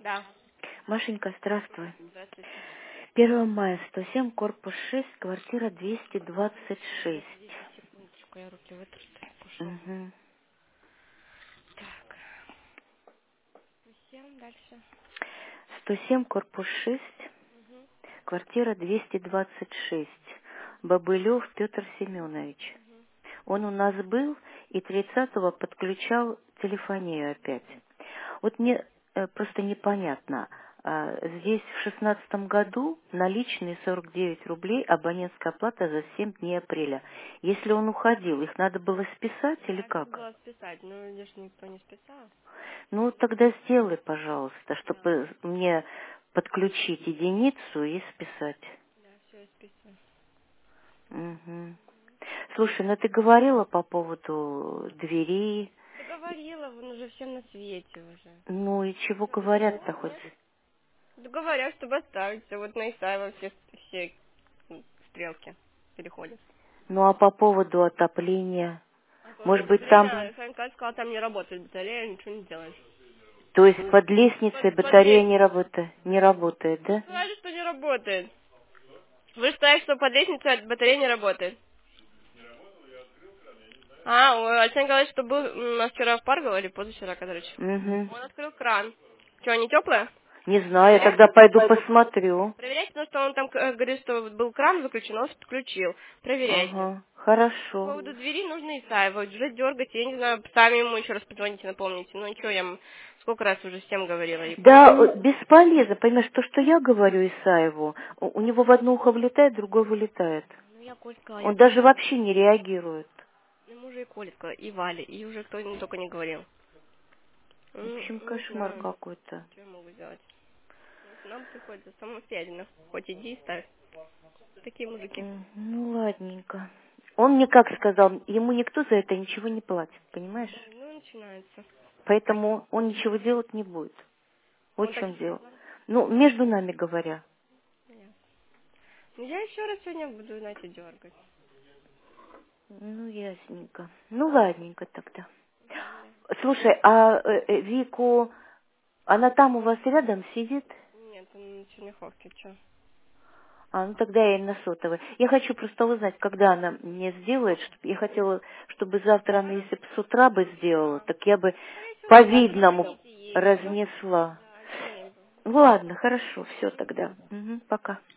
Да. Машенька, здравствуй. Здравствуйте. 1 мая, 107, корпус 6, квартира 226. Секундочку, я руки вытру. Ушел. Угу. Так. 7 дальше. 107, корпус 6, Угу. квартира 226. Бобылев Петр Семенович. Он у нас был и 30-го подключал телефонию опять. Вот мне просто непонятно. Здесь в 16 году наличные 49 рублей, абонентская плата за 7 дней апреля. Если он уходил, их надо было списать или Так, надо как? было списать, но видишь, никто не списал. Ну, тогда сделай, пожалуйста, Да. чтобы мне подключить единицу и списать. Да, все, я списываю. Мгм. Слушай, ну ты говорила по поводу двери. Да говорила, он уже всем на свете уже. Ну и чего Что, вы что, говорят-то хоть? нет? Да говорят, чтобы оставить. Вот на Исаева все стрелки переходят. Ну а по поводу отопления? А по Может поводу быть там, отопления, Санька сказал, там не работает батарея, ничего не делает. то есть под лестницей Под батарея лестницей. не работает, да? Сказали, что не работает. Вы считаете, что под лестницей батарея не работает? Александр говорит, что был у нас вчера в пар говорили, позавчера, короче. Угу. Он открыл кран. Что, не теплая? Не знаю, я тогда пойду посмотрю. Проверяйте, потому что он там говорит, что был кран выключен, он подключил. Проверяйте. Ага, По хорошо. поводу двери нужно Исаева. Уже дергать, я не знаю, сами ему еще раз позвоните, напомните. Ну что, сколько раз уже всем говорила. И Да, бесполезно, понимаешь, то, что я говорю Исаеву, у него в одно ухо влетает, в другое вылетает. ну, я Коле сказала, я Он даже позвоню. вообще не реагирует. Ему уже и Коле сказала, и Вале, и уже кто только не говорил. В общем, Не кошмар знаю, какой-то. что я могу сделать. Нам приходится самостоятельно. Хоть иди и ставь. Такие мужики. Ну, ладненько. Он мне как сказал, ему никто за это ничего не платит, понимаешь? Ну, начинается. Поэтому он ничего делать не будет. Вот Он в так чем и дело. сказал. Ну, между нами говоря. Понятно. Ну, я еще раз сегодня буду, знаете, дергать. Ну, ясненько. Ну, ладненько тогда. Да. Слушай, а Вику, она там у вас рядом сидит? Нет, он на Черняховке, что? А, ну тогда я и на сотовой. Я хочу просто узнать, когда она мне сделает. Я хотела, чтобы завтра она, если бы с утра бы сделала, так я бы Скорее всего, завтра по-видному позвоните ей. разнесла. Да, извини. Ладно, хорошо, все тогда. Мгм, пока.